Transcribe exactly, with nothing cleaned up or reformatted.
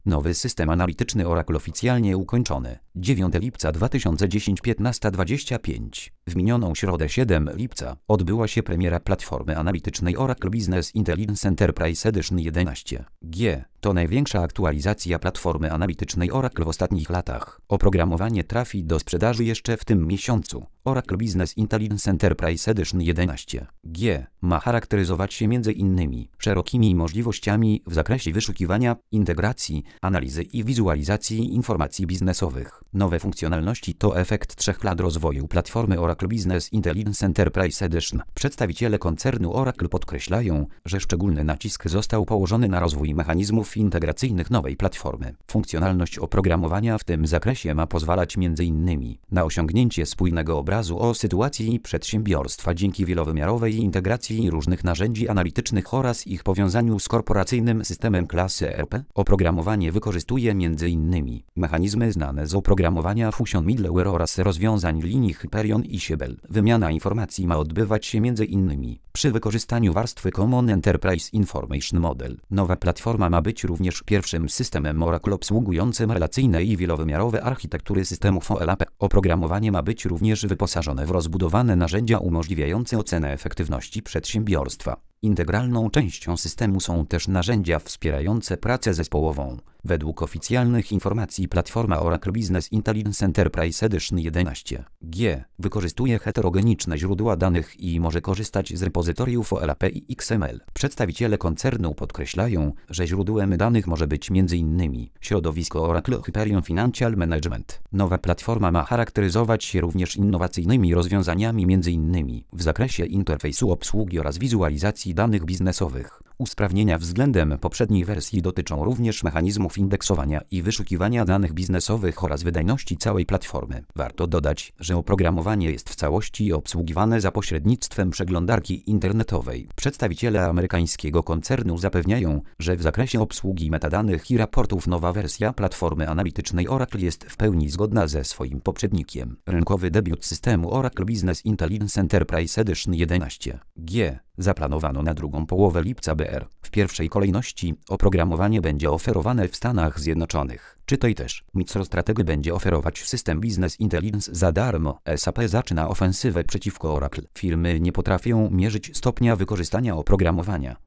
Nowy system analityczny Oracle oficjalnie ukończony. dziewiątego lipca dwa tysiące dziesiątego piętnasta dwadzieścia pięć. W minioną środę siódmego lipca odbyła się premiera platformy analitycznej Oracle Business Intelligence Enterprise Edition jedenaście G. To największa aktualizacja platformy analitycznej Oracle w ostatnich latach. Oprogramowanie trafi do sprzedaży jeszcze w tym miesiącu. Oracle Business Intelligence Enterprise Edition jedenaście G ma charakteryzować się między innymi szerokimi możliwościami w zakresie wyszukiwania, integracji, analizy i wizualizacji informacji biznesowych. Nowe funkcjonalności to efekt trzech lat rozwoju platformy Oracle Business Intelligence Enterprise Edition. Przedstawiciele koncernu Oracle podkreślają, że szczególny nacisk został położony na rozwój mechanizmów integracyjnych nowej platformy. Funkcjonalność oprogramowania w tym zakresie ma pozwalać między innymi na osiągnięcie spójnego obrazu o sytuacji przedsiębiorstwa dzięki wielowymiarowej integracji różnych narzędzi analitycznych oraz ich powiązaniu z korporacyjnym systemem klasy E R P. Oprogramowanie wykorzystuje między innymi mechanizmy znane z oprogramowania Fusion Middleware oraz rozwiązań linii Hyperion i Siebel. Wymiana informacji ma odbywać się między innymi przy wykorzystaniu warstwy Common Enterprise Information Model. Nowa platforma ma być również pierwszym systemem Oracle obsługującym relacyjne i wielowymiarowe architektury systemów O L P. Oprogramowanie ma być również wyposażone w rozbudowane narzędzia umożliwiające ocenę efektywności przedsiębiorstwa. Integralną częścią systemu są też narzędzia wspierające pracę zespołową. Według oficjalnych informacji platforma Oracle Business Intelligence Enterprise Edition jedenaście G wykorzystuje heterogeniczne źródła danych i może korzystać z repozytoriów O L P i X M L. Przedstawiciele koncernu podkreślają, że źródłem danych może być między innymi środowisko Oracle Hyperion Financial Management. Nowa platforma ma charakteryzować się również innowacyjnymi rozwiązaniami między innymi w zakresie interfejsu obsługi oraz wizualizacji danych biznesowych. Usprawnienia względem poprzedniej wersji dotyczą również mechanizmów indeksowania i wyszukiwania danych biznesowych oraz wydajności całej platformy. Warto dodać, że oprogramowanie jest w całości obsługiwane za pośrednictwem przeglądarki internetowej. Przedstawiciele amerykańskiego koncernu zapewniają, że w zakresie obsługi metadanych i raportów nowa wersja platformy analitycznej Oracle jest w pełni zgodna ze swoim poprzednikiem. Rynkowy debiut systemu Oracle Business Intelligence Enterprise Edition jedenaście G zaplanowano na drugą połowę lipca B R. W pierwszej kolejności oprogramowanie będzie oferowane w Stanach Zjednoczonych. Czytaj też. MicroStrategy będzie oferować system Business Intelligence za darmo. S A P zaczyna ofensywę przeciwko Oracle. Firmy nie potrafią mierzyć stopnia wykorzystania oprogramowania.